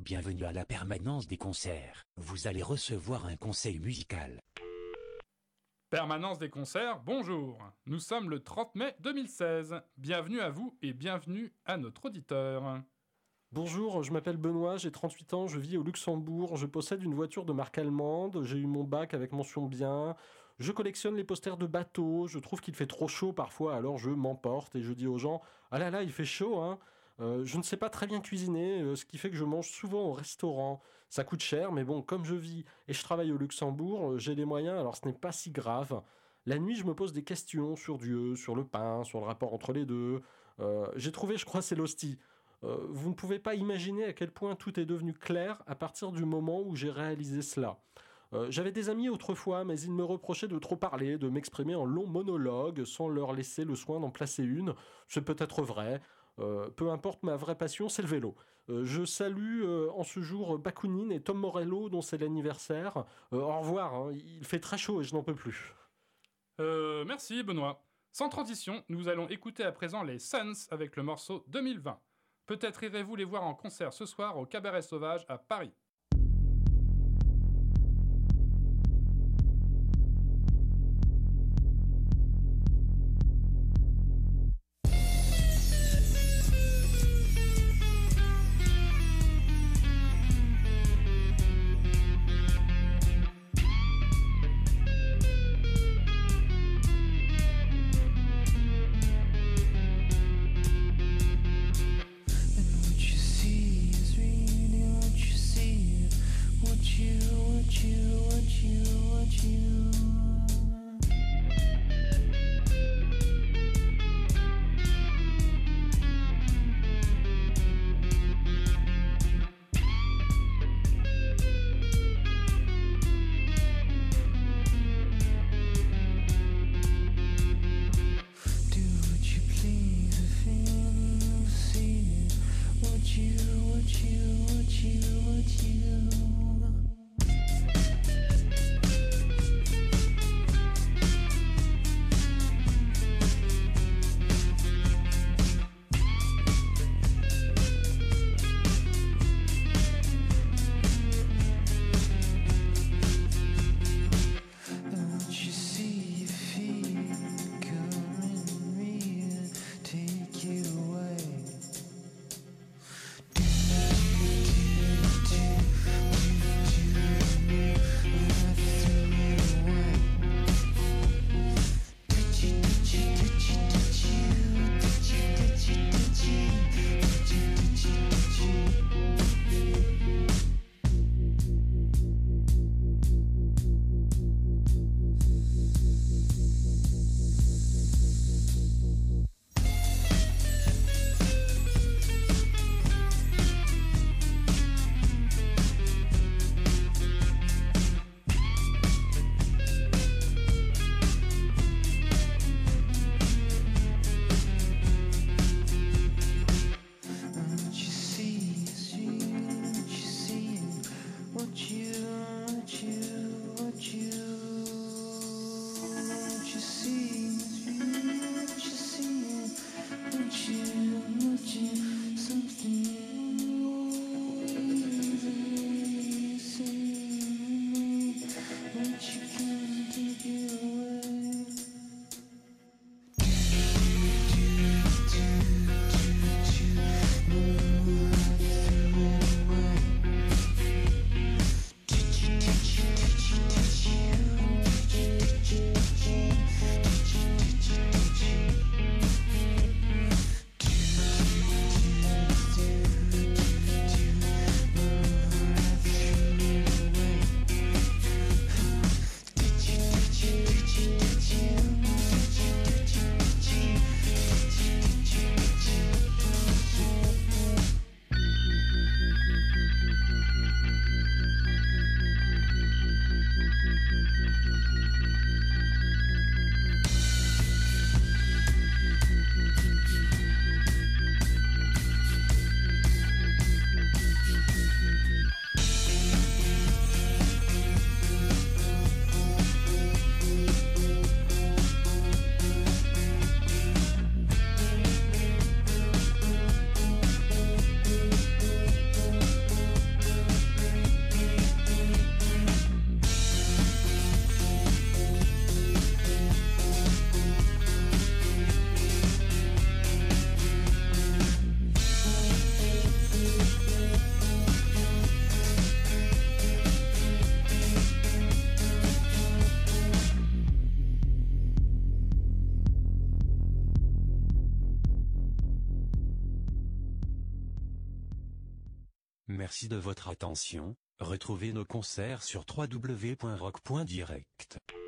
Bienvenue à la permanence des concerts. Vous allez recevoir un conseil musical. Permanence des concerts, bonjour. Nous sommes le 30 mai 2016. Bienvenue à vous et bienvenue à notre auditeur. Bonjour, je m'appelle Benoît, j'ai 38 ans, je vis au Luxembourg, je possède une voiture de marque allemande, j'ai eu mon bac avec mention bien, je collectionne les posters de bateaux, je trouve qu'il fait trop chaud parfois, alors je m'emporte et je dis aux gens « Ah là là, il fait chaud, hein !» Je ne sais pas très bien cuisiner, ce qui fait que je mange souvent au restaurant. Ça coûte cher, mais bon, comme je vis et je travaille au Luxembourg, j'ai les moyens, alors ce n'est pas si grave. La nuit, je me pose des questions sur Dieu, sur le pain, sur le rapport entre les deux. J'ai trouvé, je crois, c'est l'hostie. Vous ne pouvez pas imaginer à quel point tout est devenu clair à partir du moment où j'ai réalisé cela. J'avais des amis autrefois, mais ils me reprochaient de trop parler, de m'exprimer en long monologue, sans leur laisser le soin d'en placer une. C'est peut-être vrai. Peu importe, ma vraie passion, c'est le vélo. Je salue en ce jour Bakounine et Tom Morello, dont c'est l'anniversaire. Au revoir, hein, il fait très chaud et je n'en peux plus. Merci Benoît. Sans transition, nous allons écouter à présent les Suns avec le morceau 2020. Peut-être irez-vous les voir en concert ce soir au Cabaret Sauvage à Paris. What you see is really what you see. Merci de votre attention. Retrouvez nos concerts sur www.rock.direct.